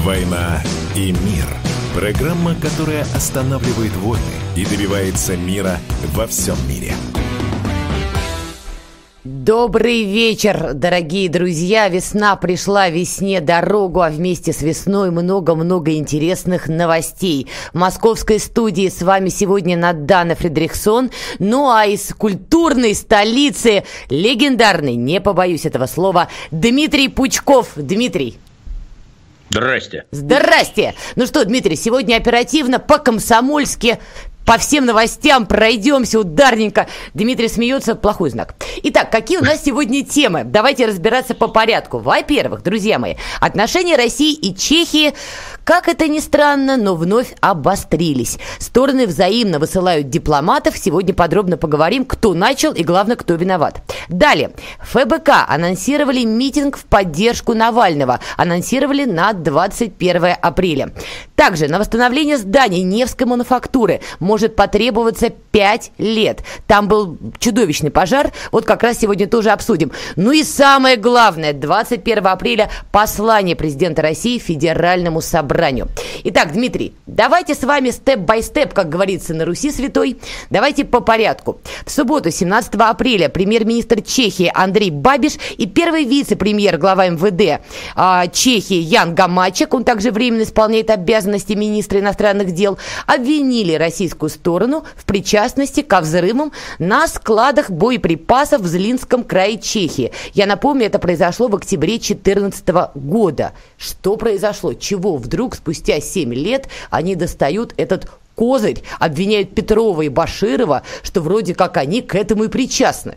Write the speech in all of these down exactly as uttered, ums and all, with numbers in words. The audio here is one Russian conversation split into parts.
«Война и мир». Программа, которая останавливает войны и добивается мира во всем мире. Добрый вечер, дорогие друзья. Весна пришла, весне дорогу, а вместе с весной много-много интересных новостей. В московской студии с вами сегодня Надана Фридрихсон. Ну а из культурной столицы легендарный, не побоюсь этого слова, Дмитрий Пучков. Дмитрий. Здрасте. Здрасте. Ну что, Дмитрий, сегодня оперативно, по-комсомольски, по всем новостям пройдемся ударненько. Дмитрий смеется, плохой знак. Итак, какие у нас сегодня темы? Давайте разбираться по порядку. Во-первых, друзья мои, отношения России и Чехии, как это ни странно, но вновь обострились. Стороны взаимно высылают дипломатов. Сегодня подробно поговорим, кто начал и, главное, кто виноват. Далее. ФБК анонсировали митинг в поддержку Навального. Анонсировали на двадцать первое апреля. Также на восстановление зданий Невской мануфактуры может потребоваться пять лет. Там был чудовищный пожар. Вот как раз сегодня тоже обсудим. Ну и самое главное, двадцать первого апреля послание президента России Федеральному собранию. Итак, Дмитрий, давайте с вами степ-бай-степ, как говорится на Руси святой. Давайте по порядку. В субботу, семнадцатого апреля, премьер-министр Чехии Андрей Бабиш и первый вице-премьер, глава эм вэ дэ э, Чехии Ян Гамачек, он также временно исполняет обязанности министра иностранных дел, обвинили российскую сторону в причастности ко взрывам на складах боеприпасов в Злинском крае Чехии. Я напомню, это произошло в октябре две тысячи четырнадцатого года. Что произошло? Чего вдруг спустя семь лет они достают этот козырь, обвиняют Петрова и Баширова, что вроде как они к этому и причастны?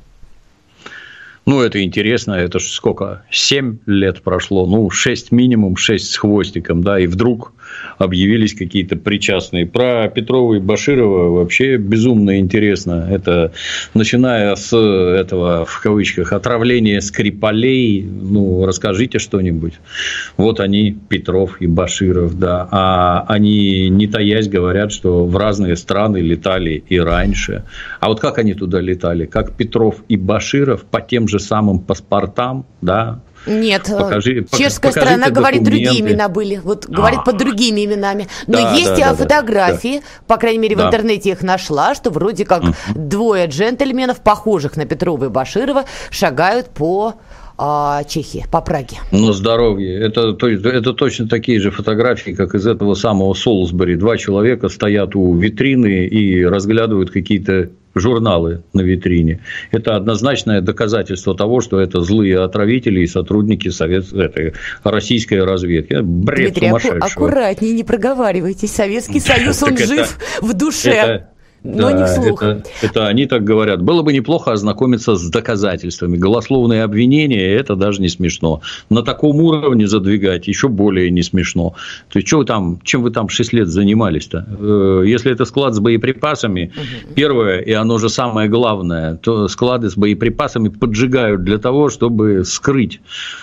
Ну, это интересно, это ж сколько? Семь лет прошло, ну, шесть минимум, шесть с хвостиком, да, и вдруг объявились какие-то причастные. Про Петрова и Баширова вообще безумно интересно. Это начиная с этого, в кавычках, отравления Скрипалей, ну, расскажите что-нибудь. Вот они, Петров и Баширов, да, а они, не таясь, говорят, что в разные страны летали и раньше. А вот как они туда летали? Как Петров и Баширов по тем же самым паспортам, да? Нет, покажи, чешская сторона говорит, другие имена были, вот говорит А-а-а. под другими именами. Но да, есть да, да, фотографии, да. По крайней мере, в да. интернете их нашла, что вроде как угу. двое джентльменов, похожих на Петрова и Баширова, шагают по а, Чехии, по Праге. Ну, здоровье. Это, то есть, это точно такие же фотографии, как из этого самого Солсбери. Два человека стоят у витрины и разглядывают какие-то журналы на витрине. Это однозначное доказательство того, что это злые отравители и сотрудники совет... этой российской разведки. Бред Дмитрий, сумасшедшего. Аку- аккуратнее, не проговаривайтесь. Советский Союз, он жив в душе. Но да, не вслух. Это, это они так говорят. Было бы неплохо ознакомиться с доказательствами. Голословные обвинения – это даже не смешно. На таком уровне задвигать еще более не смешно. То есть, что вы там, чем вы там шесть лет занимались-то? Если это склад с боеприпасами, угу. первое, и оно же самое главное, то склады с боеприпасами поджигают для того, чтобы скрыть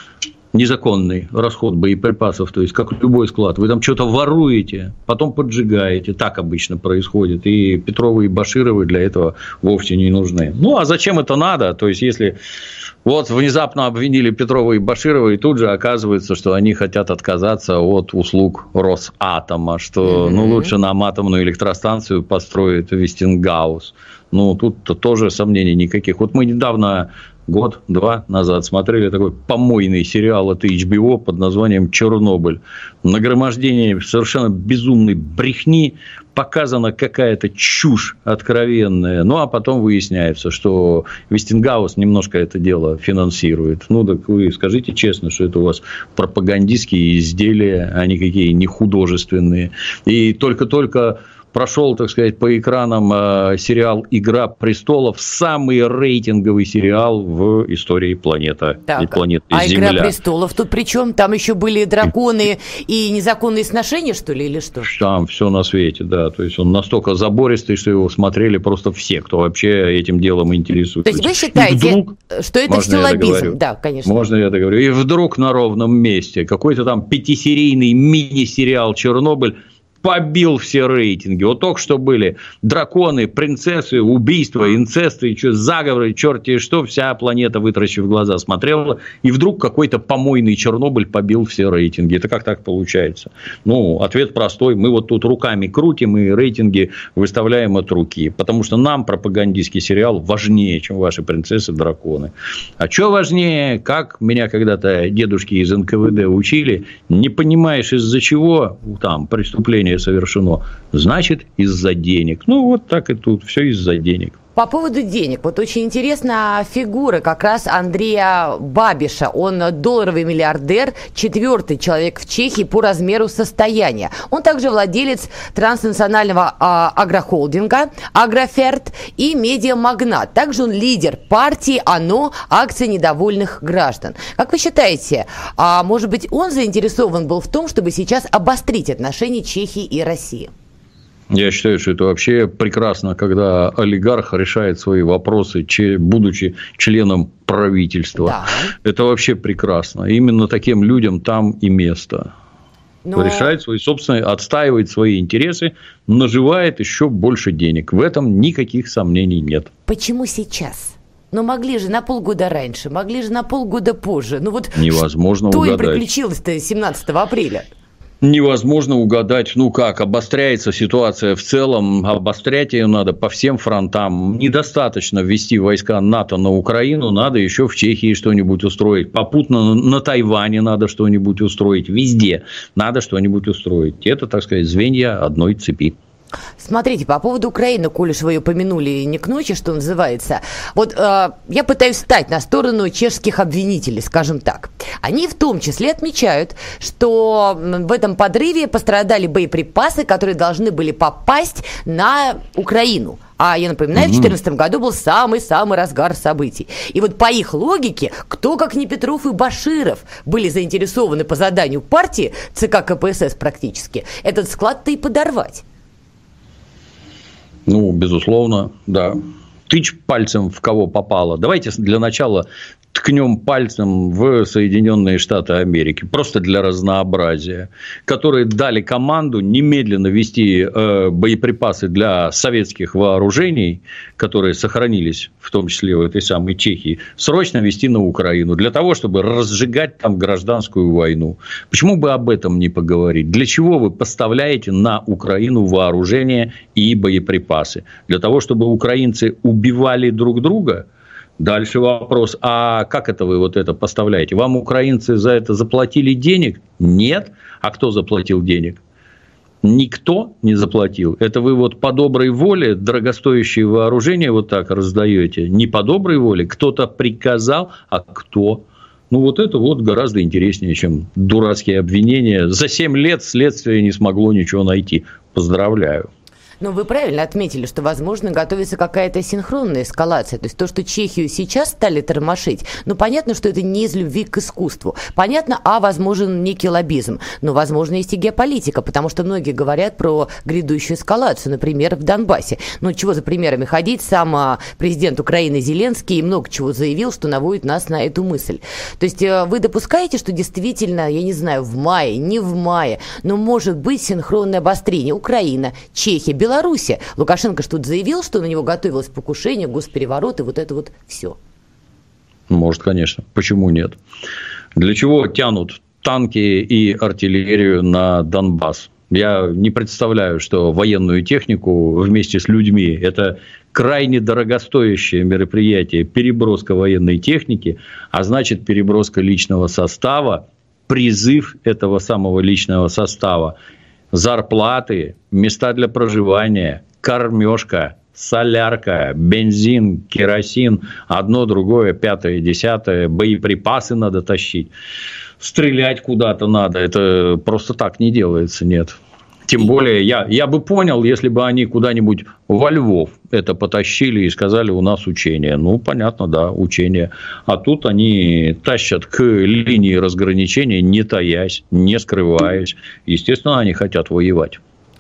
незаконный расход боеприпасов, то есть, как любой склад. Вы там что-то воруете, потом поджигаете. Так обычно происходит. И Петровы и Башировы для этого вовсе не нужны. Ну, а зачем это надо? То есть, если вот внезапно обвинили Петрова и Баширова, и тут же оказывается, что они хотят отказаться от услуг Росатома, что mm-hmm. ну, лучше нам атомную электростанцию построит Вестингаус. Ну, тут-то тоже сомнений никаких. Вот мы недавно, год-два назад, смотрели такой помойный сериал от эйч би о под названием «Чернобыль». Нагромождение совершенно безумной брехни, показана какая-то чушь откровенная. Ну, а потом выясняется, что Вестингаус немножко это дело финансирует. Ну, так вы скажите честно, что это у вас пропагандистские изделия, а никакие не художественные. И только-только прошел, так сказать, по экранам э, сериал «Игра престолов», самый рейтинговый сериал в истории планеты, так, планеты а Земля. «Игра престолов» тут при чем? Там еще были драконы и незаконные сношения, что ли, или что? Там все на свете, да. То есть, он настолько забористый, что его смотрели просто все, кто вообще этим делом интересуется. То есть, вы считаете, вдруг, что это все лоббизм? Да, конечно. Можно я договорю? И вдруг на ровном месте какой-то там пятисерийный мини-сериал «Чернобыль» побил все рейтинги. Вот только что были драконы, принцессы, убийства, инцесты, заговоры, черти что, вся планета, вытращив глаза, смотрела, и вдруг какой-то помойный Чернобыль побил все рейтинги. Это как так получается? Ну, ответ простой. Мы вот тут руками крутим и рейтинги выставляем от руки. Потому что нам пропагандистский сериал важнее, чем ваши принцессы-драконы. А что важнее, как меня когда-то дедушки из эн ка вэ дэ учили, не понимаешь, из-за чего там преступление совершено, значит, из-за денег. Ну, вот так и тут. Все из-за денег. По поводу денег. Вот очень интересна фигура как раз Андрея Бабиша. Он долларовый миллиардер, четвертый человек в Чехии по размеру состояния. Он также владелец транснационального а, агрохолдинга «Агроферт» и медиамагнат. Также он лидер партии «ОНО. Акция недовольных граждан». Как вы считаете, а, может быть, он заинтересован был в том, чтобы сейчас обострить отношения Чехии и России? Я считаю, что это вообще прекрасно, когда олигарх решает свои вопросы, будучи членом правительства. Да. Это вообще прекрасно. Именно таким людям там и место. Но... Решает свои собственные, отстаивает свои интересы, наживает еще больше денег. В этом никаких сомнений нет. Почему сейчас? Но могли же на полгода раньше, могли же на полгода позже. Ну вот невозможно что угадать. Им приключилось-то семнадцатого апреля? Невозможно угадать, ну как, обостряется ситуация в целом, обострять ее надо по всем фронтам. Недостаточно ввести войска НАТО на Украину, надо еще в Чехии что-нибудь устроить. Попутно на Тайване надо что-нибудь устроить, везде надо что-нибудь устроить. Это, так сказать, звенья одной цепи. Смотрите, по поводу Украины, коль уж вы ее помянули не к ночи, что называется, вот э, я пытаюсь встать на сторону чешских обвинителей, скажем так. Они в том числе отмечают, что в этом подрыве пострадали боеприпасы, которые должны были попасть на Украину. А я напоминаю, в две тысячи четырнадцатом году был самый-самый разгар событий. И вот по их логике, кто, как не Петров и Баширов, были заинтересованы по заданию партии, ЦК ка пэ эс эс практически, этот склад-то и подорвать. Ну, безусловно, да. Тычь пальцем в кого попало. Давайте для начала ткнем пальцем в Соединенные Штаты Америки, просто для разнообразия, которые дали команду немедленно ввести э, боеприпасы для советских вооружений, которые сохранились, в том числе в этой самой Чехии, срочно ввести на Украину, для того, чтобы разжигать там гражданскую войну. Почему бы об этом не поговорить? Для чего вы поставляете на Украину вооружение и боеприпасы? Для того, чтобы украинцы убивали друг друга? Дальше вопрос, а как это вы вот это поставляете? Вам украинцы за это заплатили денег? Нет. А кто заплатил денег? Никто не заплатил. Это вы вот по доброй воле дорогостоящие вооружения вот так раздаете. Не по доброй воле. Кто-то приказал, а кто? Ну, вот это вот гораздо интереснее, чем дурацкие обвинения. За семь лет следствие не смогло ничего найти. Поздравляю. Но вы правильно отметили, что, возможно, готовится какая-то синхронная эскалация. То есть, то, что Чехию сейчас стали тормошить, ну, понятно, что это не из любви к искусству. Понятно, а, возможен некий лоббизм. Но, возможно, есть и геополитика, потому что многие говорят про грядущую эскалацию, например, в Донбассе. Ну, чего за примерами ходить? Сам президент Украины Зеленский много чего заявил, что наводит нас на эту мысль. То есть, вы допускаете, что действительно, я не знаю, в мае, не в мае, но может быть синхронное обострение? Украина, Чехия, Беларусь. Беларуси. Лукашенко что-то заявил, что на него готовилось покушение, госпереворот и вот это вот все. Может, конечно. Почему нет? Для чего тянут танки и артиллерию на Донбасс? Я не представляю, что военную технику вместе с людьми – это крайне дорогостоящее мероприятие, переброска военной техники, а значит, переброска личного состава, призыв этого самого личного состава, зарплаты, места для проживания, кормежка, солярка, бензин, керосин, одно, другое, пятое, десятое, боеприпасы надо тащить, стрелять куда-то надо, это просто так не делается, нет. Тем более, я, я бы понял, если бы они куда-нибудь во Львов это потащили и сказали, у нас учение. Ну, понятно, да, учение. А тут они тащат к линии разграничения, не таясь, не скрываясь. Естественно, они хотят воевать.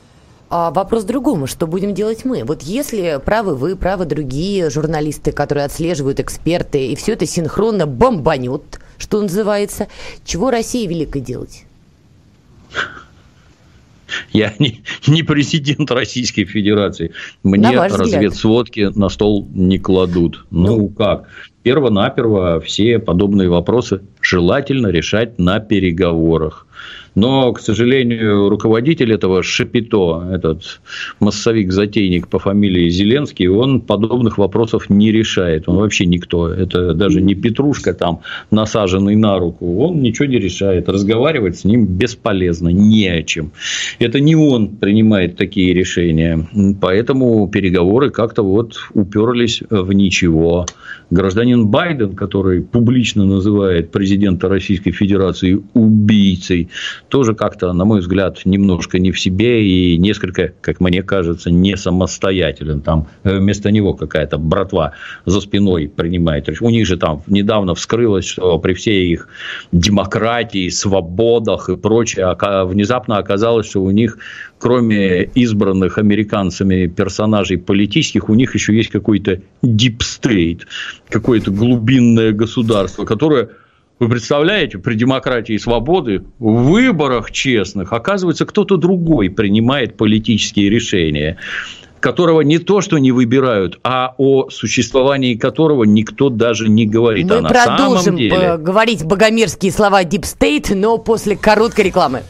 А вопрос другому, что будем делать мы? Вот если правы вы, правы другие журналисты, которые отслеживают, эксперты, и все это синхронно бомбанет, что называется, чего России великой делать? Я не, не президент Российской Федерации. Мне разведсводки на стол не кладут. Ну, ну как? Перво-наперво все подобные вопросы желательно решать на переговорах. Но, к сожалению, руководитель этого Шапито, этот массовик-затейник по фамилии Зеленский, он подобных вопросов не решает. Он вообще никто. Это даже не Петрушка, там, насаженный на руку. Он ничего не решает. Разговаривать с ним бесполезно. Не о чем. Это не он принимает такие решения. Поэтому переговоры как-то вот уперлись в ничего. Гражданин Байден, который публично называет президента Российской Федерации убийцей, тоже как-то, на мой взгляд, немножко не в себе и несколько, как мне кажется, не самостоятелен. Там вместо него какая-то братва за спиной принимает решение. У них же там недавно вскрылось, что при всей их демократии, свободах и прочее, внезапно оказалось, что у них, кроме избранных американцами персонажей политических, у них еще есть какой-то deep state, какое-то глубинное государство, которое... Вы представляете, при демократии и свободе в выборах честных, оказывается, кто-то другой принимает политические решения, которого не то, что не выбирают, а о существовании которого никто даже не говорит. Мы а на продолжим самом деле... говорить богомерзкие слова Deep State, но после короткой рекламы.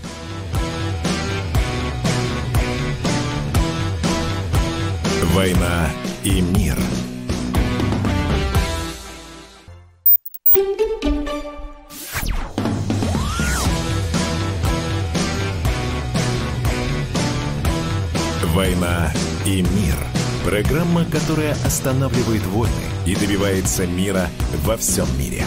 «Война и мир». «Война и мир». Программа, которая останавливает войны и добивается мира во всем мире.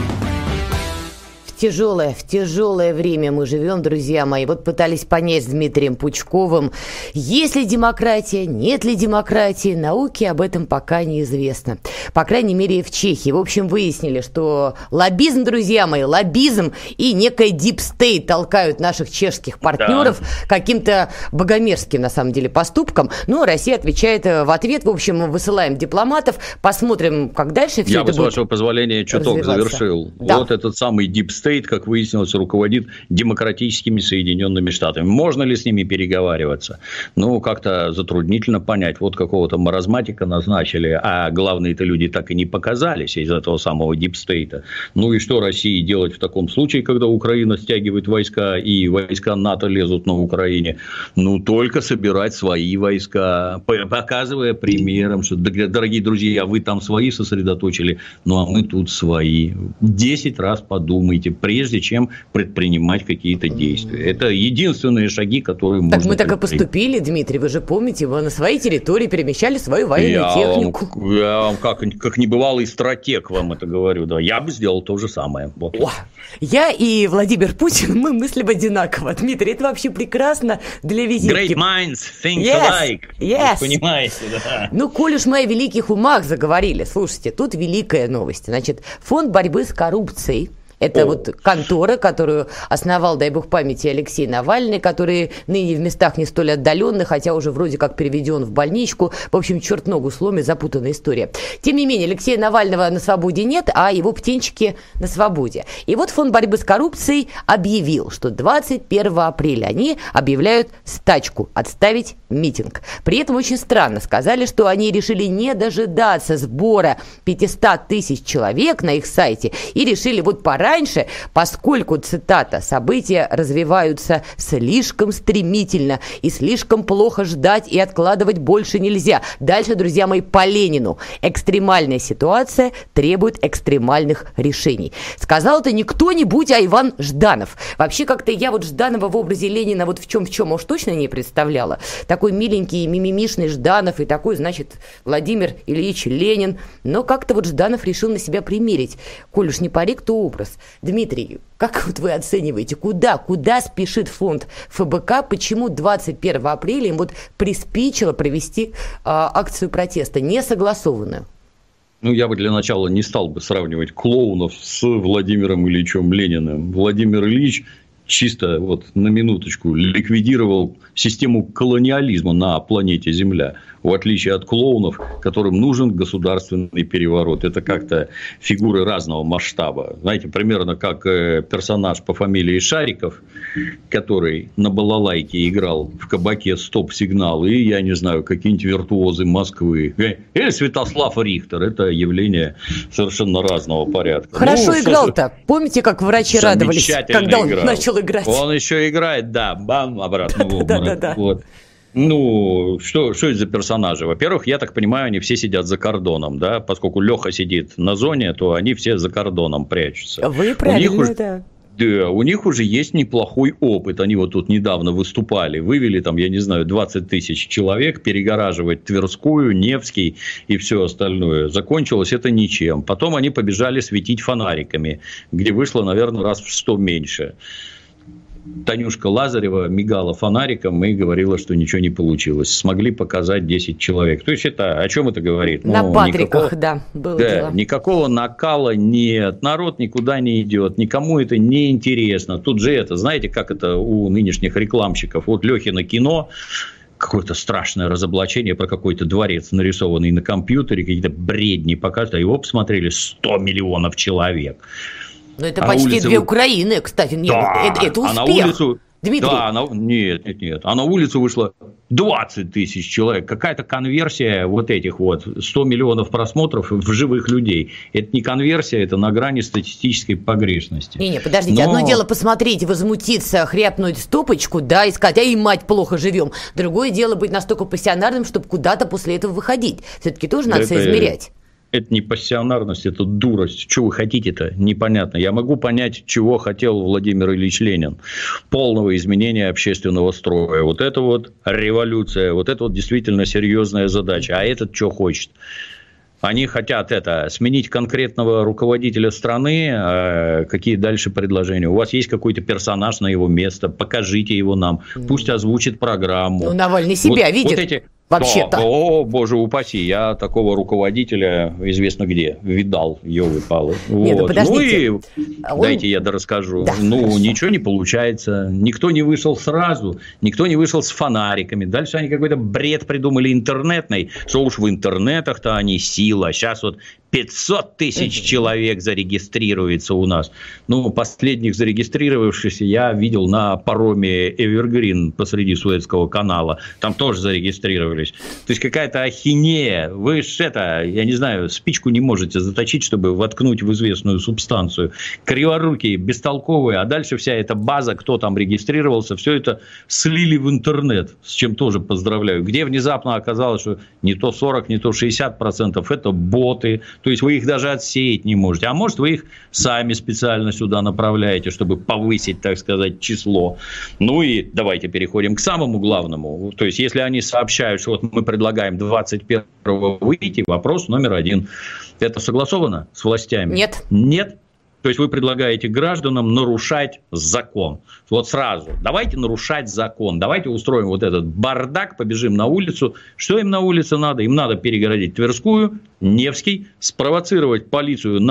В тяжелое, в тяжелое время мы живем, друзья мои. Вот пытались понять с Дмитрием Пучковым, есть ли демократия, нет ли демократии. Науке об этом пока неизвестно. По крайней мере, в Чехии. В общем, выяснили, что лоббизм, друзья мои, лоббизм и некая deep state толкают наших чешских партнеров, да, каким-то богомерзким, на самом деле, поступком. Ну, Россия отвечает в ответ. В общем, мы высылаем дипломатов, посмотрим, как дальше все Я это бы, с вашего позволения, чуток завершил. Да. Вот этот самый deep state, как выяснилось, руководит демократическими Соединенными Штатами. Можно ли с ними переговариваться? Ну, как-то затруднительно понять. Вот какого-то маразматика назначили, а главные-то люди так и не показались из этого самого дипстейта. Ну, и что России делать в таком случае, когда Украина стягивает войска и войска НАТО лезут на Украине? Ну, только собирать свои войска, показывая примером, что, дорогие друзья, вы там свои сосредоточили, ну, а мы тут свои. Десять раз подумайте, прежде чем предпринимать какие-то действия. Это единственные шаги, которые можно... Так мы так и поступили, Дмитрий, вы же помните, вы на своей территории перемещали свою военную я технику. Вам, я вам как, как небывалый стратег вам это говорю, да. Я бы сделал то же самое. Вот. О, я и Владимир Путин, мы мыслим одинаково. Дмитрий, это вообще прекрасно для визитки. Great minds think yes, alike. Yes. Вы понимаете, да. Ну, коль уж мы о великих умах заговорили, слушайте, тут великая новость. Значит, фонд борьбы с коррупцией. Это О. вот контора, которую основал, дай бог памяти, Алексей Навальный, который ныне в местах не столь отдаленных, хотя уже вроде как переведен в больничку. В общем, черт ногу сломит, запутанная история. Тем не менее, Алексея Навального на свободе нет, а его птенчики на свободе. И вот фонд борьбы с коррупцией объявил, что двадцать первого апреля они объявляют стачку, отставить митинг. При этом очень странно сказали, что они решили не дожидаться сбора пятьсот тысяч человек на их сайте и решили вот пора раньше, поскольку, цитата, события развиваются слишком стремительно и слишком плохо ждать и откладывать больше нельзя. Дальше, друзья мои, по Ленину. Экстремальная ситуация требует экстремальных решений. Сказал это не кто-нибудь, а Иван Жданов. Вообще, как-то я вот Жданова в образе Ленина вот в чем в чем уж точно не представляла. Такой миленький, мимимишный Жданов и такой, значит, Владимир Ильич Ленин. Но как-то вот Жданов решил на себя примерить. Коль уж не парик, то образ. Дмитрий, как вот вы оцениваете, куда, куда спешит фонд эф бэ ка, почему двадцать первого апреля им вот приспичило провести а, акцию протеста, не согласованную? Ну, я бы для начала не стал бы сравнивать клоунов с Владимиром Ильичем Лениным. Владимир Ильич чисто вот на минуточку ликвидировал систему колониализма на планете Земля. в отличие от клоунов, которым нужен государственный переворот. Это как-то фигуры разного масштаба. Знаете, примерно как персонаж по фамилии Шариков, который на балалайке играл в кабаке «Стоп-сигнал», и, я не знаю, какие-нибудь виртуозы Москвы. Или Святослав Рихтер. Это явление совершенно разного порядка. Хорошо ну, играл-то. Помните, как врачи радовались, когда он играл. начал играть? Он еще играет, да, бам, обратно в обморок. Вот. Ну, что, что это за персонажи? Во-первых, я так понимаю, они все сидят за кордоном, да, поскольку Леха сидит на зоне, то они все за кордоном прячутся. Вы правильно, да. Да, у них уже есть неплохой опыт. Они вот тут недавно выступали, вывели там, я не знаю, двадцать тысяч человек, перегораживать Тверскую, Невский и все остальное. Закончилось это ничем. Потом они побежали светить фонариками, где вышло, наверное, раз в сто меньше. Танюшка Лазарева мигала фонариком и говорила, что ничего не получилось. Смогли показать десять человек. То есть, это о чем это говорит? На ну, Патриках, никакого, да, было да, дело. Никакого накала нет. Народ никуда не идет. Никому это не интересно. Тут же это, знаете, как это у нынешних рекламщиков. Вот Лехино кино, какое-то страшное разоблачение про какой-то дворец, нарисованный на компьютере, какие-то бредни показывают, а его посмотрели сто миллионов человек. Ну, это а почти улице... две Украины, кстати. Нет, да, это, это успех. А на улицу... Дмитрий. Да, на... нет, нет, нет. А на улицу вышло двадцать тысяч человек. Какая-то конверсия вот этих вот сто миллионов просмотров в живых людей. Это не конверсия, это на грани статистической погрешности. Не-не, подождите. Но... Одно дело посмотреть, возмутиться, хряпнуть стопочку, да, и сказать, ай, мать, плохо живем. Другое дело быть настолько пассионарным, чтобы куда-то после этого выходить. Все-таки тоже надо это... соизмерять. Это не пассионарность, это дурость. Что вы хотите-то? Непонятно. Я могу понять, чего хотел Владимир Ильич Ленин. Полного изменения общественного строя. Вот это вот революция. Вот это вот действительно серьезная задача. А этот что хочет? Они хотят это, сменить конкретного руководителя страны. А какие дальше предложения? У вас есть какой-то персонаж на его место. Покажите его нам. Пусть озвучит программу. Ну, Навальный себя вот, видит. Вот эти... Вообще-то. О, о, боже упаси, я такого руководителя известно где видал, ёлы-палы. Нет, вот. ну, подождите. Ну и Он... дайте я дорасскажу. Да, ну, хорошо. Ничего не получается, никто не вышел сразу, никто не вышел с фонариками. Дальше они какой-то бред придумали интернетный, что уж в интернетах-то они сила. Сейчас вот пятьсот тысяч человек зарегистрируется у нас. Ну, последних зарегистрировавшихся я видел на пароме Эвергрин посреди Суэцкого канала. Там тоже зарегистрировались. То есть, какая-то ахинея. Вы ж это, я не знаю, спичку не можете заточить, чтобы воткнуть в известную субстанцию. Криворукие, бестолковые. А дальше вся эта база, кто там регистрировался, все это слили в интернет. С чем тоже поздравляю. Где внезапно оказалось, что не то сорок, не то шестьдесят процентов это боты. То есть, вы их даже отсеять не можете. А может, вы их сами специально сюда направляете, чтобы повысить, так сказать, число. Ну и давайте переходим к самому главному. То есть, если они сообщают, что вот мы предлагаем двадцать первого выйти, вопрос номер один. Это согласовано с властями? Нет. Нет? То есть, вы предлагаете гражданам нарушать закон. Вот сразу. Давайте нарушать закон. Давайте устроим вот этот бардак, побежим на улицу. Что им на улице надо? Им надо перегородить Тверскую, Невский, спровоцировать полицию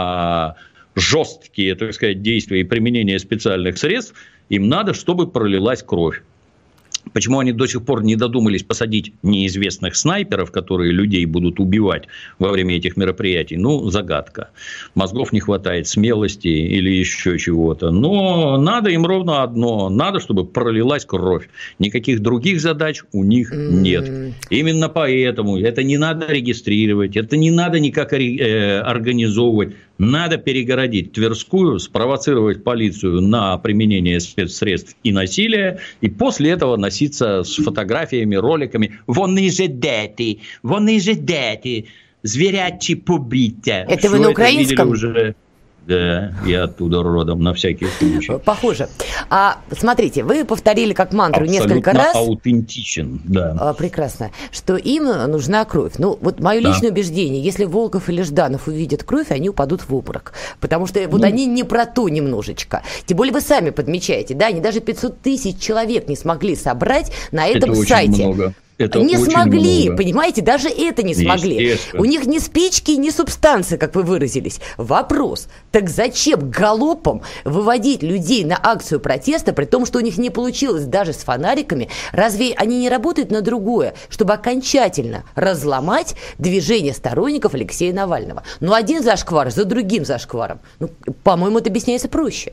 на жесткие, так сказать, действия и применение специальных средств. Им надо, чтобы пролилась кровь. Почему они до сих пор не додумались посадить неизвестных снайперов, которые людей будут убивать во время этих мероприятий? Ну, загадка. Мозгов не хватает, смелости или еще чего-то. Но надо им ровно одно. Надо, чтобы пролилась кровь. Никаких других задач у них нет. Mm-hmm. Именно поэтому это не надо регистрировать, это не надо никак организовывать. Надо перегородить Тверскую, спровоцировать полицию на применение спецсредств и насилия, и после этого носиться с фотографиями, роликами. Вони же дети, вони же дети, звірячі побиття. Это вы на украинском? Уже... Да, я оттуда родом, на всякий случай. Похоже. А смотрите, вы повторили как мантру абсолютно несколько раз. Аутентичен, да. Прекрасно. Что им нужна кровь. Ну, вот мое да. личное убеждение, если Волков или Жданов увидят кровь, они упадут в обморок. Потому что вот ну, они не про то немножечко. Тем более вы сами подмечаете, да, они даже пятьсот тысяч человек не смогли собрать на этом это сайте. Очень много. Это не очень смогли, много. Понимаете, даже это не смогли. У них ни спички, ни субстанции, как вы выразились. Вопрос, так зачем галопом выводить людей на акцию протеста, при том, что у них не получилось даже с фонариками? Разве они не работают на другое, чтобы окончательно разломать движение сторонников Алексея Навального? Ну, один зашквар за другим зашкваром. Ну, по-моему, это объясняется проще.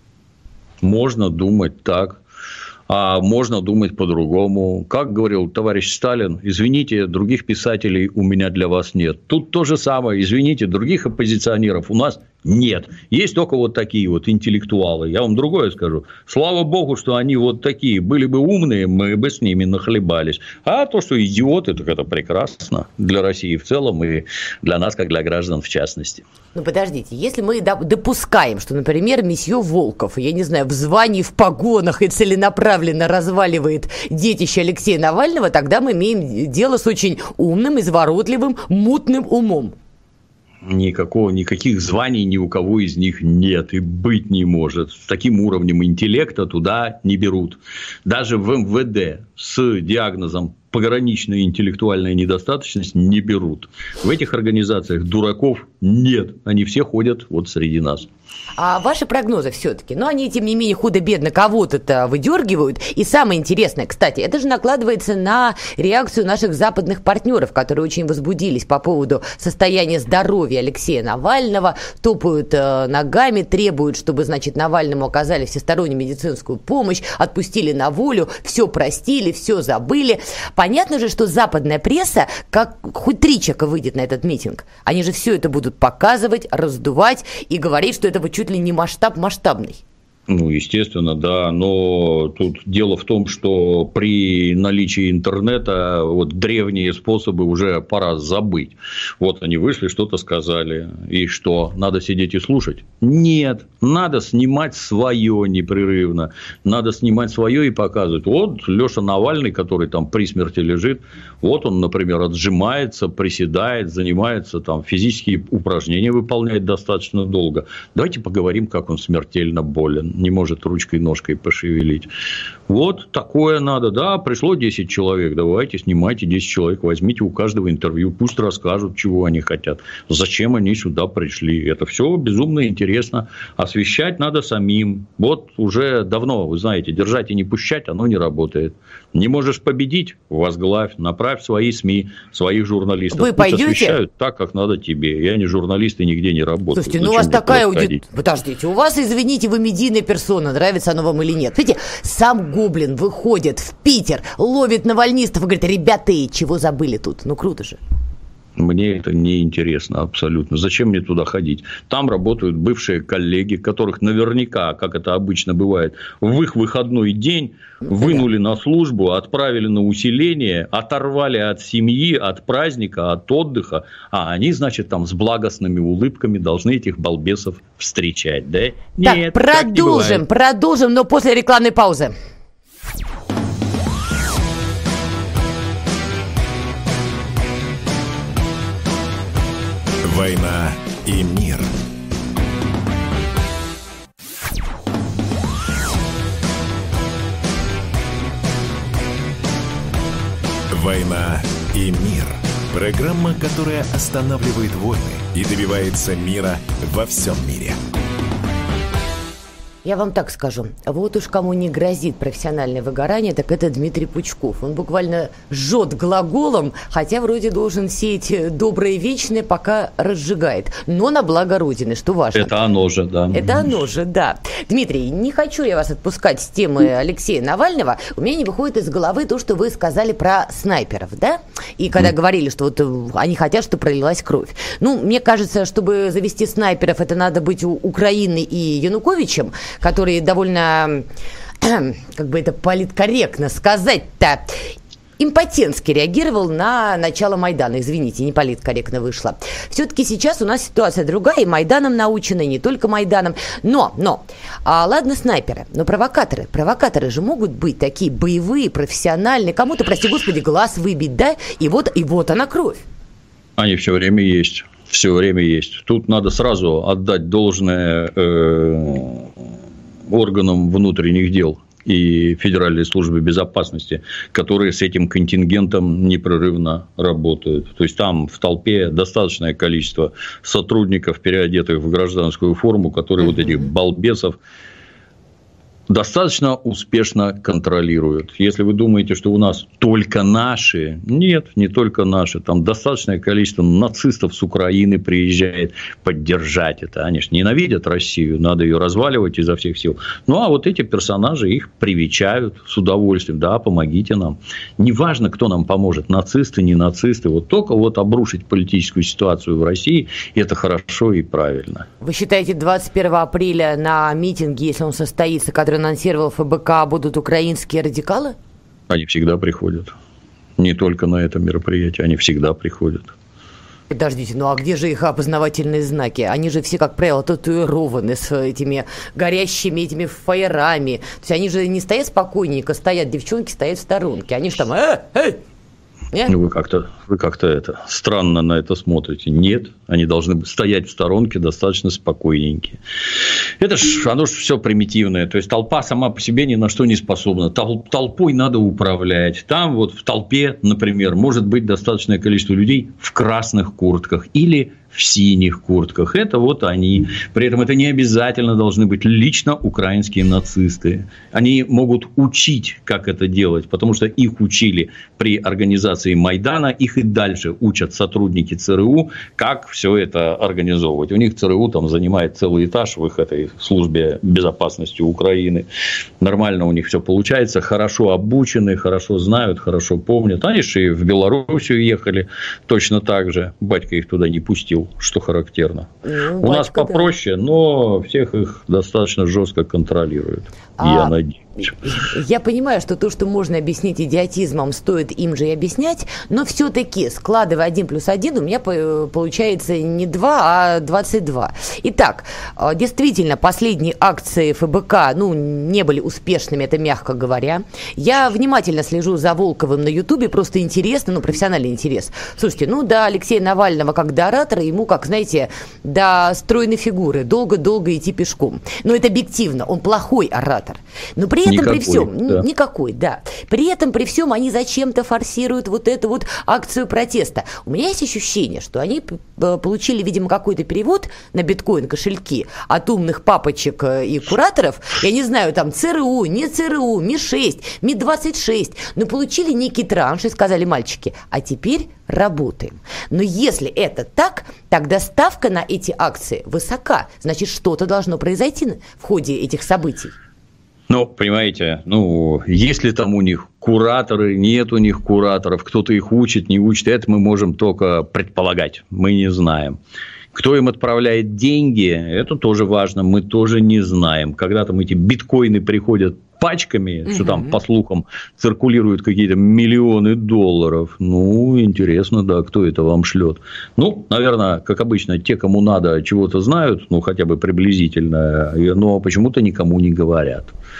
Можно думать так. А можно думать по-другому. Как говорил товарищ Сталин, извините, других писателей у меня для вас нет. Тут то же самое. Извините, других оппозиционеров у нас нет. Есть только вот такие вот интеллектуалы. Я вам другое скажу. Слава богу, что они вот такие. Были бы умные, мы бы с ними нахлебались. А то, что идиоты, так это прекрасно для России в целом и для нас, как для граждан в частности. Ну, подождите, если мы допускаем, что, например, месье Волков, я не знаю, в звании, в погонах и целенаправленно разваливает детище Алексея Навального, тогда мы имеем дело с очень умным, изворотливым, мутным умом. Никакого, никаких званий ни у кого из них нет и быть не может. С таким уровнем интеллекта туда не берут. Даже в эм вэ дэ с диагнозом пограничная интеллектуальная недостаточность не берут. В этих организациях дураков нет. Они все ходят вот среди нас. А ваши прогнозы все-таки, но они, тем не менее, худо-бедно кого-то-то выдергивают. И самое интересное, кстати, это же накладывается на реакцию наших западных партнеров, которые очень возбудились по поводу состояния здоровья Алексея Навального, топают э, ногами, требуют, чтобы, значит, Навальному оказали всестороннюю медицинскую помощь, отпустили на волю, все простили, все забыли. Понятно же, что западная пресса, как хоть три человека выйдет на этот митинг, они же все это будут показывать, раздувать и говорить, что это чуть ли не масштаб масштабный. Ну, естественно, да, но тут дело в том, что при наличии интернета вот древние способы уже пора забыть. Вот они вышли, что-то сказали, и что, надо сидеть и слушать? Нет, надо снимать свое непрерывно, надо снимать свое и показывать. Вот Леша Навальный, который там при смерти лежит, вот он, например, отжимается, приседает, занимается там физические упражнения, выполняет достаточно долго. Давайте поговорим, как он смертельно болен. Не может ручкой-ножкой пошевелить. Вот такое надо. Да, пришло десять человек. Давайте снимайте десять человек. Возьмите у каждого интервью. Пусть расскажут, чего они хотят. Зачем они сюда пришли. Это все безумно интересно. Освещать надо самим. Вот уже давно, вы знаете, держать и не пущать, оно не работает. Не можешь победить – возглавь. Направь свои СМИ, своих журналистов. Вы Пусть пойдете? освещают так, как надо тебе. Я не журналист и нигде не работаю. Слушайте, ну у вас такая аудитория. Подождите, у вас, извините, вы медийная персона, нравится оно вам или нет. Видите, сам Гоблин выходит в Питер, ловит навальнистов и говорит: ребята, чего забыли тут? Ну, круто же. Мне это не интересно абсолютно. Зачем мне туда ходить? Там работают бывшие коллеги, которых наверняка, как это обычно бывает, в их выходной день вынули на службу, отправили на усиление, оторвали от семьи, от праздника, от отдыха. А они, значит, там с благостными улыбками должны этих балбесов встречать. Да? Так, Нет, продолжим, продолжим, но после рекламной паузы. «Война и мир». «Война и мир». Программа, которая останавливает войны и добивается мира во всем мире. Я вам так скажу, вот уж кому не грозит профессиональное выгорание, так это Дмитрий Пучков. Он буквально жжет глаголом, хотя вроде должен сеять доброе вечное, пока разжигает. Но на благо Родины, что важно. Это оно же, да. Это оно же, да. Дмитрий, не хочу я вас отпускать с темы Алексея Навального. У меня не выходит из головы то, что вы сказали про снайперов, да? И когда mm. говорили, что вот они хотят, чтобы пролилась кровь. Ну, мне кажется, чтобы завести снайперов, это надо быть у Украины и Януковичем, который довольно, как бы это политкорректно сказать-то, импотентски реагировал на начало Майдана. Извините, не политкорректно вышло. Все-таки сейчас у нас ситуация другая, и Майданом научена, и не только Майданом. Но, но, а, ладно, снайперы, но провокаторы, провокаторы же могут быть такие боевые, профессиональные, кому-то, прости господи, глаз выбить, да, и вот, и вот она кровь. Они все время есть. Все время есть. Тут надо сразу отдать должное э, органам внутренних дел, и Федеральной службы безопасности, которые с этим контингентом непрерывно работают. То есть, там в толпе достаточное количество сотрудников, переодетых в гражданскую форму, которые вот этих балбесов достаточно успешно контролируют. Если вы думаете, что у нас только наши, нет, не только наши. Там достаточное количество нацистов с Украины приезжает поддержать это. Они же ненавидят Россию, надо ее разваливать изо всех сил. Ну, а вот эти персонажи их привечают с удовольствием. Да, помогите нам. Неважно, кто нам поможет, нацисты, не нацисты. Вот только вот обрушить политическую ситуацию в России, это хорошо и правильно. Вы считаете, двадцать первого апреля на митинге, если он состоится, который анонсировал ФБК, будут украинские радикалы? Они всегда приходят. Не только на это мероприятие, они всегда приходят. Подождите, ну а где же их опознавательные знаки? Они же все, как правило, татуированы с этими горящими этими фаерами. То есть, они же не стоят спокойненько, стоят, девчонки стоят в сторонке. Они же там... Э, э! Ну, вы как-то, вы как-то это странно на это смотрите. Нет, они должны стоять в сторонке достаточно спокойненькие. Это ж, оно же все примитивное. То есть, толпа сама по себе ни на что не способна. Тол- толпой надо управлять. Там вот в толпе, например, может быть достаточное количество людей в красных куртках или в синих куртках. Это вот они. При этом это не обязательно должны быть лично украинские нацисты. Они могут учить, как это делать, потому что их учили при организации Майдана, их и дальше учат сотрудники ЦРУ, как все это организовывать. У них ЦРУ там занимает целый этаж в их этой службе безопасности Украины. Нормально у них все получается, хорошо обучены, хорошо знают, хорошо помнят. Они же и в Белоруссию ехали точно так же. Батька их туда не пустил, что характерно. Ну, у нас попроще, да. Но всех их достаточно жестко контролируют. А... Я надеюсь. Я понимаю, что то, что можно объяснить идиотизмом, стоит им же и объяснять, но все-таки, складывая один плюс один, у меня получается не два, а двадцать два. Итак, действительно, последние акции ФБК, ну, не были успешными, это мягко говоря. Я внимательно слежу за Волковым на Ютубе, просто интересно, ну, профессиональный интерес. Слушайте, ну, до Алексея Навального как до оратора, ему, как, знаете, до стройной фигуры, долго-долго идти пешком. Но это объективно, он плохой оратор. Но при этом никакой, при всем, да. никакой, да. При этом при всем они зачем-то форсируют вот эту вот акцию протеста. У меня есть ощущение, что они получили, видимо, какой-то перевод на биткоин-кошельки от умных папочек и кураторов. Я не знаю, там ЦРУ, не ЦРУ, Ми шесть, Ми двадцать шесть. Но получили некий транш и сказали: мальчики, а теперь работаем. Но если это так, тогда ставка на эти акции высока. Значит, что-то должно произойти в ходе этих событий. Ну, понимаете, ну, если там у них кураторы, нет у них кураторов, кто-то их учит, не учит, это мы можем только предполагать, мы не знаем. Кто им отправляет деньги, это тоже важно, мы тоже не знаем. Когда там эти биткоины приходят пачками, угу. что там, по слухам, циркулируют какие-то миллионы долларов. Ну, интересно, да, кто это вам шлет. Ну, наверное, как обычно, те, кому надо, чего-то знают, ну, хотя бы приблизительно, но почему-то никому не говорят.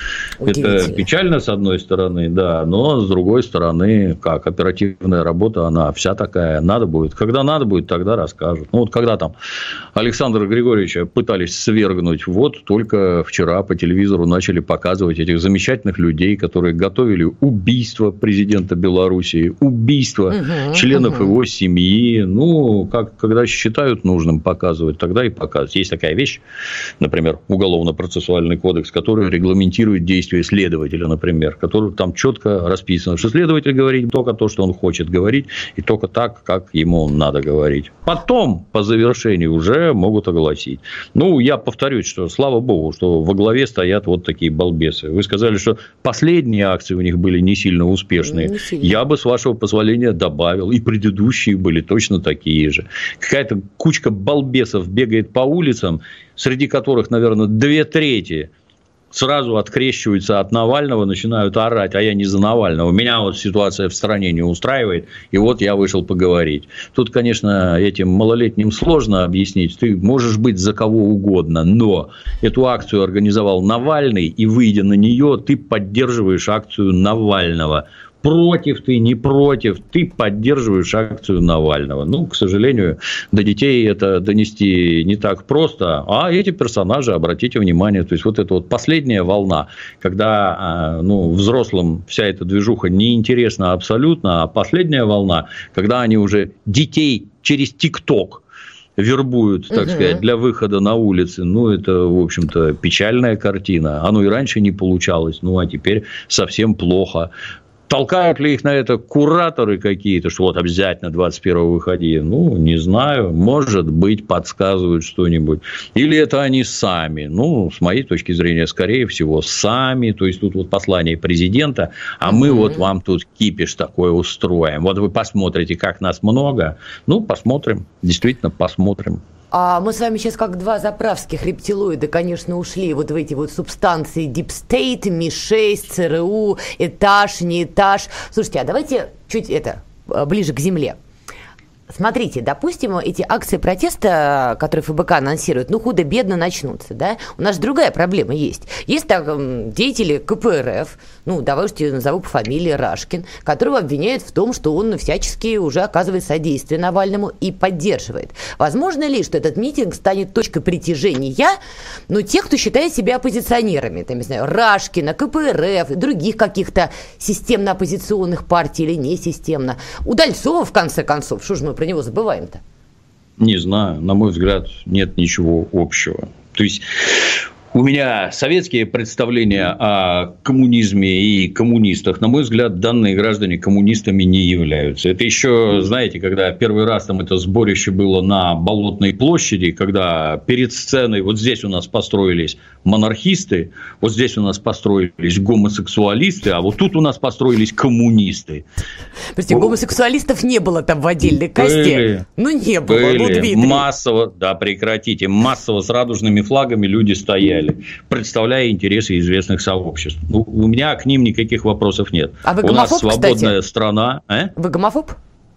Это печально, с одной стороны, да, но с другой стороны, как оперативная работа, она вся такая, надо будет. Когда надо будет, тогда расскажут. Ну, вот когда там Александра Григорьевича пытались свергнуть, вот только вчера по телевизору начали показывать этих замечательных людей, которые готовили убийство президента Белоруссии, убийство угу, членов угу. его семьи. Ну, как, когда считают нужным показывать, тогда и показывают. Есть такая вещь, например, Уголовно-процессуальный кодекс, который регламентирует действия следователя, например, который там четко расписано, что следователь говорит только то, что он хочет говорить, и только так, как ему надо говорить. Потом, по завершении, уже могут огласить. Ну, я повторюсь, что слава богу, что во главе стоят вот такие балбесы. Вы сказали, что последние акции у них были не сильно успешные. Не сильно. Я бы, с вашего позволения, добавил. И предыдущие были точно такие же. Какая-то кучка балбесов бегает по улицам, среди которых, наверное, две трети сразу открещиваются от Навального, начинают орать: а я не за Навального, меня вот ситуация в стране не устраивает, и вот я вышел поговорить. Тут, конечно, этим малолетним сложно объяснить, ты можешь быть за кого угодно, но эту акцию организовал Навальный, и, выйдя на нее, ты поддерживаешь акцию Навального. против ты, не против, ты поддерживаешь акцию Навального. Ну, к сожалению, до детей это донести не так просто, а эти персонажи, обратите внимание, то есть, вот эта вот последняя волна, когда, ну, взрослым вся эта движуха неинтересна абсолютно, а последняя волна, когда они уже детей через ТикТок вербуют, так угу. сказать, для выхода на улицы, ну, это, в общем-то, печальная картина. Оно и раньше не получалось, ну, а теперь совсем плохо. Толкают ли их на это кураторы какие-то, что вот обязательно двадцать первого выходи? Ну, не знаю. Может быть, подсказывают что-нибудь. Или это они сами? Ну, с моей точки зрения, скорее всего, сами. То есть, тут вот послание президента, а мы mm-hmm. вот вам тут кипиш такой устроим. Вот вы посмотрите, как нас много. Ну, посмотрим. Действительно, посмотрим. А мы с вами сейчас как два заправских рептилоида, конечно, ушли вот в эти вот субстанции Deep State, Ми шесть, ЦРУ, этаж, не этаж. Слушайте, а давайте чуть это ближе к земле. Смотрите, допустим, эти акции протеста, которые ФБК анонсирует, ну, худо-бедно начнутся, да? У нас же другая проблема есть. Есть так, деятели ка пэ эр эф, ну, давай уж тебе назову по фамилии Рашкин, которого обвиняют в том, что он всячески уже оказывает содействие Навальному и поддерживает. Возможно ли, что этот митинг станет точкой притяжения, ну, тех, кто считает себя оппозиционерами, там, не знаю, Рашкина, ка пэ эр эф, других каких-то системно-оппозиционных партий или несистемно, Удальцова, в конце концов, что же мы про него забываем-то? Не знаю, на мой взгляд, нет ничего общего. То есть, у меня советские представления о коммунизме и коммунистах, на мой взгляд, данные граждане коммунистами не являются. Это еще, знаете, когда первый раз там это сборище было на Болотной площади, когда перед сценой вот здесь у нас построились монархисты, вот здесь у нас построились гомосексуалисты, а вот тут у нас построились коммунисты. Простите, гомосексуалистов не было там в отдельной касте? Были, ну, не было, были. ну, Дмитрий. Массово, да, прекратите, массово с радужными флагами люди стояли, представляя интересы известных сообществ. Ну, у меня к ним никаких вопросов нет. А вы у гомофоб, нас свободная кстати? Страна. А? Вы гомофоб?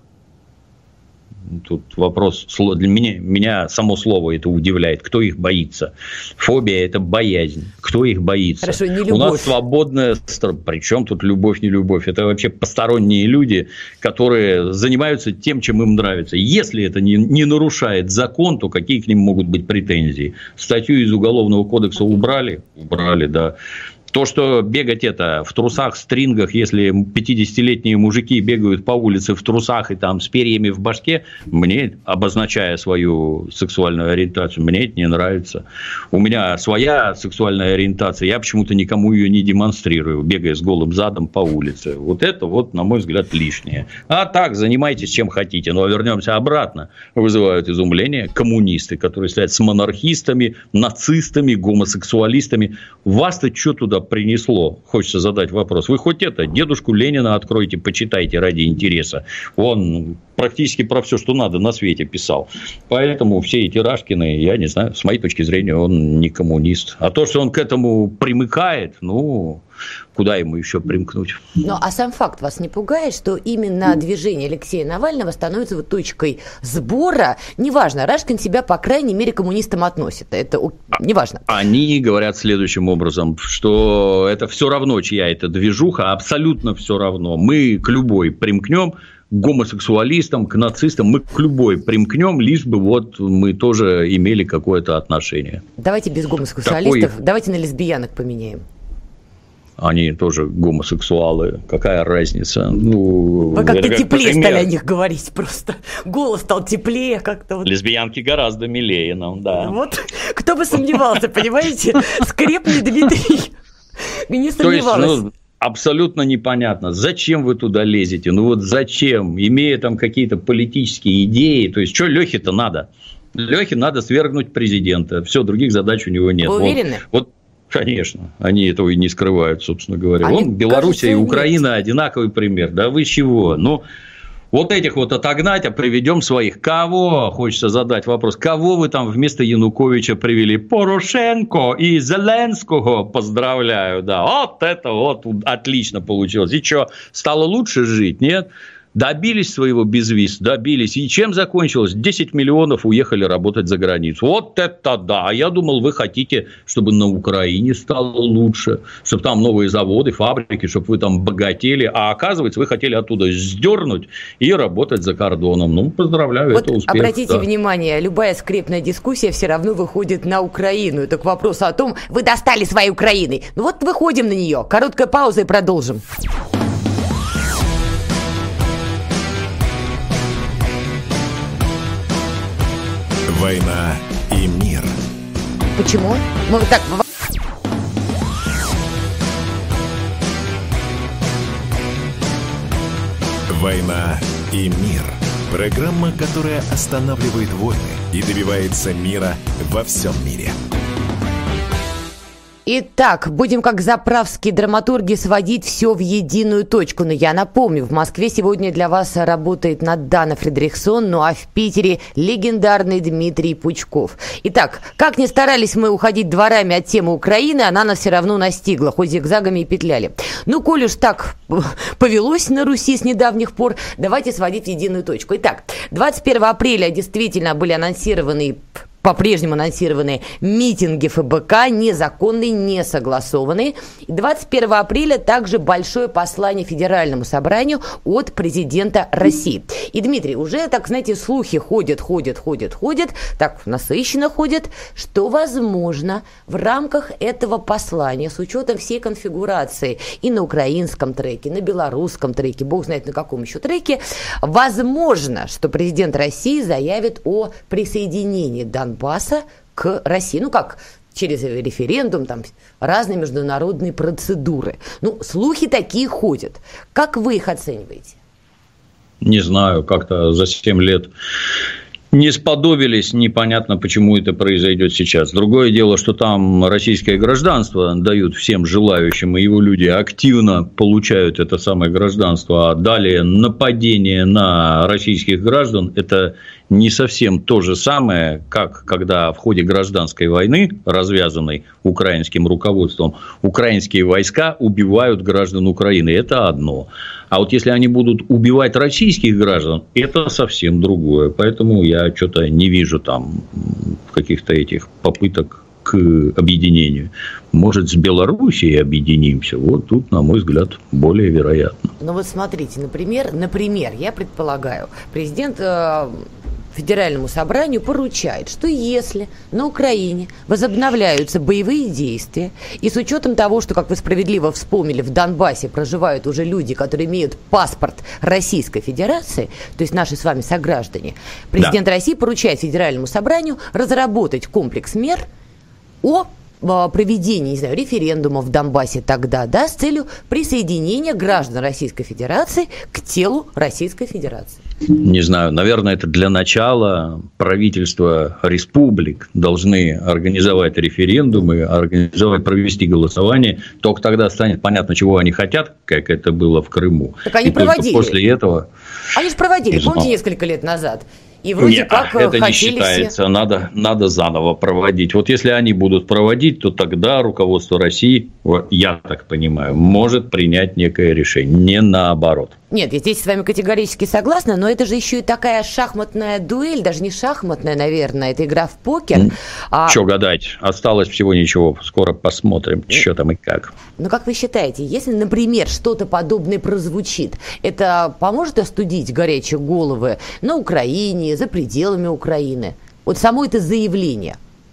Тут вопрос, для меня, меня само слово это удивляет. Кто их боится? Фобия – это боязнь. Кто их боится? Хорошо, не любовь. У нас свободная страна. Причем тут любовь, не любовь? Это вообще посторонние люди, которые занимаются тем, чем им нравится. Если это не, не нарушает закон, то какие к ним могут быть претензии? Статью из Уголовного кодекса убрали? Убрали, да. То, что бегать это в трусах, стрингах, если пятидесятилетние мужики бегают по улице в трусах и там с перьями в башке, мне, обозначая свою сексуальную ориентацию, мне это не нравится. У меня своя сексуальная ориентация, я почему-то никому ее не демонстрирую, бегая с голым задом по улице. Вот это, вот, на мой взгляд, лишнее. А так, занимайтесь чем хотите. Но вернемся обратно. Вызывают изумление коммунисты, которые стоят с монархистами, нацистами, гомосексуалистами. Вас-то что туда принесло? Хочется задать вопрос. Вы хоть это, дедушку Ленина откройте, почитайте ради интереса. Он практически про все, что надо на свете писал. Поэтому все эти Рашкины, я не знаю, с моей точки зрения, он не коммунист. А то, что он к этому примыкает, ну, куда ему еще примкнуть? Ну, а сам факт вас не пугает, что именно движение Алексея Навального становится вот точкой сбора? Неважно, Рашкин себя, по крайней мере, коммунистам относит. Это неважно. Они говорят следующим образом, что это все равно, чья это движуха, абсолютно все равно. Мы к любой примкнем, к гомосексуалистам, к нацистам, мы к любой примкнем, лишь бы вот мы тоже имели какое-то отношение. Давайте без гомосексуалистов, Такой... давайте на лесбиянок поменяем. Они тоже гомосексуалы. Какая разница? Ну, вы как-то как теплее стали о них говорить просто. Голос стал теплее как-то. Вот. Лесбиянки гораздо милее нам, да. Вот, кто бы сомневался, понимаете? Скрепный Дмитрий не сомневалась. То есть, ну, абсолютно непонятно, зачем вы туда лезете? Ну, вот зачем? Имея там какие-то политические идеи. То есть, что Лехе-то надо? Лехе надо свергнуть президента. Все, других задач у него нет. Вы уверены? Вот, вот конечно, они этого и не скрывают, собственно говоря. А Вон, Белоруссия и Украина нет. одинаковый пример. Да вы чего? Ну, вот этих вот отогнать, а приведем своих. Кого, хочется задать вопрос, кого вы там вместо Януковича привели? Порошенко и Зеленского, поздравляю, да. Вот это вот отлично получилось. И что, стало лучше жить, нет? Добились своего без виз, добились. И чем закончилось? десять миллионов уехали работать за границу. Вот это да! А я думал, вы хотите, чтобы на Украине стало лучше, чтобы там новые заводы, фабрики, чтобы вы там богатели. А оказывается, вы хотели оттуда сдернуть и работать за кордоном. Ну, поздравляю, вот это успех. Обратите да. внимание, любая скрепная дискуссия все равно выходит на Украину. Это к вопросу о том, вы достали своей Украиной. Ну вот выходим на нее. Короткая пауза и продолжим. «Война и мир». Почему? Ну, так... «Война и мир». Программа, которая останавливает войны и добивается мира во всем мире. Итак, будем как заправские драматурги сводить все в единую точку. Но я напомню, в Москве сегодня для вас работает Надана Фридрихсон, ну а в Питере легендарный Дмитрий Пучков. Итак, как ни старались мы уходить дворами от темы Украины, она нас все равно настигла, хоть зигзагами и петляли. Ну, коль уж так повелось на Руси с недавних пор, давайте сводить в единую точку. Итак, двадцать первого апреля действительно были анонсированы... по-прежнему анонсированы митинги эф бэ ка, незаконные, не согласованные. И двадцать первого апреля также большое послание Федеральному собранию от президента России. И, Дмитрий, уже, так, знаете, слухи ходят, ходят, ходят, ходят, так насыщенно ходят, что, возможно, в рамках этого послания, с учетом всей конфигурации и на украинском треке, на белорусском треке, бог знает на каком еще треке, возможно, что президент России заявит о присоединении Донбасса Донбасса к России. Ну, как через референдум, там разные международные процедуры. Ну, слухи такие ходят. Как вы их оцениваете? Не знаю, как-то за семь лет не сподобились, непонятно, почему это произойдет сейчас. Другое дело, что там российское гражданство дают всем желающим, и его люди активно получают это самое гражданство. А далее нападение на российских граждан – это не совсем то же самое, как когда в ходе гражданской войны, развязанной украинским руководством, украинские войска убивают граждан Украины. Это одно. А вот если они будут убивать российских граждан, это совсем другое. Поэтому я что-то не вижу там каких-то этих попыток к объединению. Может, с Белоруссией объединимся? Вот тут, на мой взгляд, более вероятно. Ну вот смотрите, например, например, я предполагаю, президент э, Федеральному собранию поручает, что если на Украине возобновляются боевые действия, и с учетом того, что, как вы справедливо вспомнили, в Донбассе проживают уже люди, которые имеют паспорт Российской Федерации, то есть наши с вами сограждане, президент да. России поручает Федеральному собранию разработать комплекс мер о проведении, не знаю, референдума в Донбассе тогда, да, с целью присоединения граждан Российской Федерации к телу Российской Федерации. Не знаю, наверное, это для начала правительства республик должны организовать референдумы, организовать, провести голосование. Только тогда станет понятно, чего они хотят, как это было в Крыму. Так они и проводили. После этого... Они же проводили, помните, несколько лет назад? И вроде Нет, как это не хотели считается, все... надо, надо заново проводить. Вот если они будут проводить, то тогда руководство России, я так понимаю, может принять некое решение, не наоборот. Нет, я здесь с вами категорически согласна, но это же еще и такая шахматная дуэль, даже не шахматная, наверное, это игра в покер. А... Что гадать, осталось всего ничего, скоро посмотрим, что там и как. Ну, как вы считаете, если, например, что-то подобное прозвучит, это поможет остудить горячие головы на Украине, за пределами Украины? Вот само это заявление.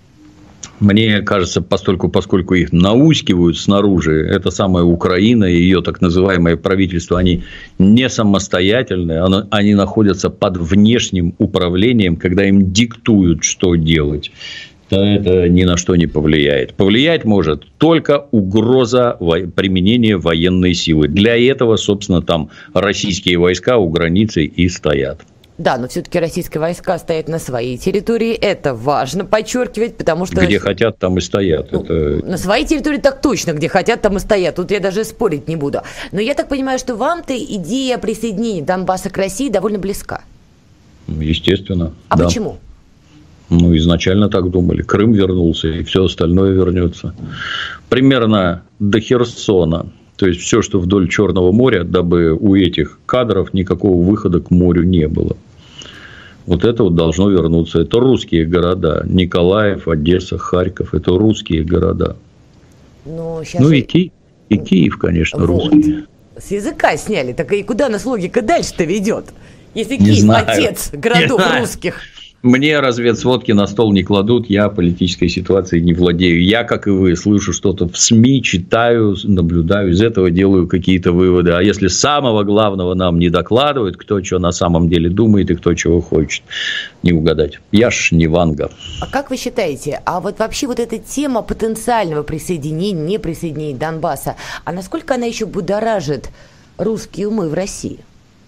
Мне кажется, постольку, поскольку их наускивают снаружи, это самая Украина и ее так называемое правительство, они не самостоятельные, они находятся под внешним управлением, когда им диктуют, что делать. То это ни на что не повлияет. Повлиять может только угроза применения военной силы. Для этого, собственно, там российские войска у границы и стоят. Да, но все-таки российские войска стоят на своей территории. Это важно подчеркивать, потому что... Где хотят, там и стоят. Ну, это... На своей территории так точно, где хотят, там и стоят. Тут я даже спорить не буду. Но я так понимаю, что вам-то идея присоединения Донбасса к России довольно близка. Естественно. А да. почему? Ну, изначально так думали. Крым вернулся, и все остальное вернется. Примерно до Херсона То есть, все, что вдоль Черного моря, дабы у этих кадров никакого выхода к морю не было. Вот это вот должно вернуться. Это русские города. Николаев, Одесса, Харьков. Это русские города. Но сейчас... Ну, и, Ки... и Киев, конечно, вот. Русский. С языка сняли. Так и куда нас логика дальше-то ведет? Если Не Киев знаю. отец городов русских. Мне разведсводки на стол не кладут, я политической ситуацией не владею. Я, как и вы, слышу что-то в СМИ, читаю, наблюдаю, из этого делаю какие-то выводы. А если самого главного нам не докладывают, кто что на самом деле думает и кто чего хочет, не угадать. Я ж не Ванга. А как вы считаете, а вот вообще вот эта тема потенциального присоединения, неприсоединения Донбасса, а насколько она еще будоражит русские умы в России?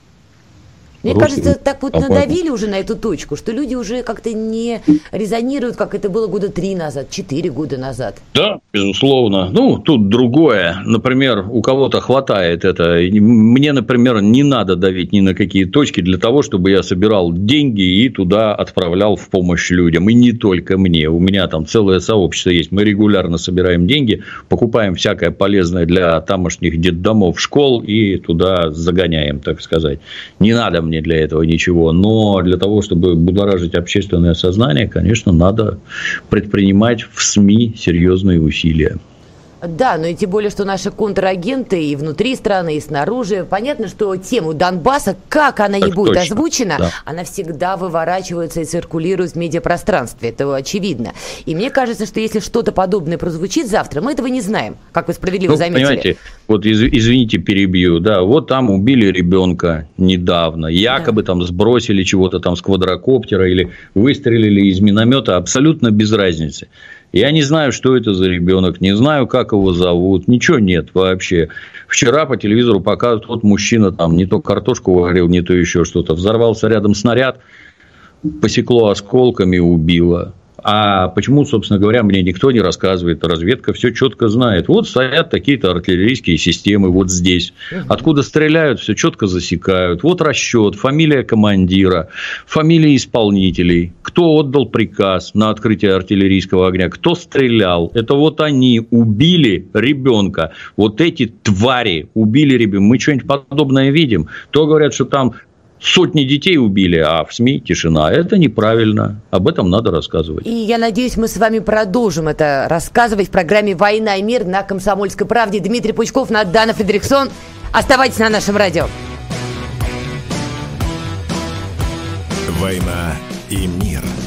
Мне Русские, кажется, так вот надавили уже на эту точку, что люди уже как-то не резонируют, как это было года три назад, четыре года назад. Да, безусловно. Ну, тут другое. Например, у кого-то хватает это. Мне, например, не надо давить ни на какие точки для того, чтобы я собирал деньги и туда отправлял в помощь людям. И не только мне. У меня там целое сообщество есть. Мы регулярно собираем деньги, покупаем всякое полезное для тамошних детдомов, школ и туда загоняем, так сказать. Не надо мне для этого ничего, но для того, чтобы будоражить общественное сознание, конечно, надо предпринимать в СМИ серьезные усилия. Да, но и тем более, что наши контрагенты и внутри страны, и снаружи. Понятно, что тему Донбасса, как она так не будет точно, озвучена, да. она всегда выворачивается и циркулирует в медиапространстве. Это очевидно. И мне кажется, что если что-то подобное прозвучит завтра, мы этого не знаем, как вы справедливо ну, заметили. Понимаете, вот из, извините, перебью. Да, вот там убили ребенка недавно. Якобы да. там сбросили чего-то там с квадрокоптера или выстрелили из миномета. Абсолютно без разницы. Я не знаю, что это за ребенок, не знаю, как его зовут, ничего нет вообще. Вчера по телевизору показывают, вот мужчина там не то картошку варил, не то еще что-то. Взорвался рядом снаряд, посекло осколками, убило. А почему, собственно говоря, мне никто не рассказывает, разведка все четко знает. Вот стоят такие-то артиллерийские системы вот здесь. Откуда стреляют, все четко засекают. Вот расчет, фамилия командира, фамилии исполнителей. Кто отдал приказ на открытие артиллерийского огня, кто стрелял. Это вот они убили ребенка. Вот эти твари убили ребенка. Мы что-нибудь подобное видим. То говорят, что там... Сотни детей убили, а в СМИ тишина. Это неправильно. Об этом надо рассказывать. И я надеюсь, мы с вами продолжим это рассказывать в программе «Война и мир» на «Комсомольской правде». Дмитрий Пучков, Надана Фредериксон. Оставайтесь на нашем радио. «Война и мир».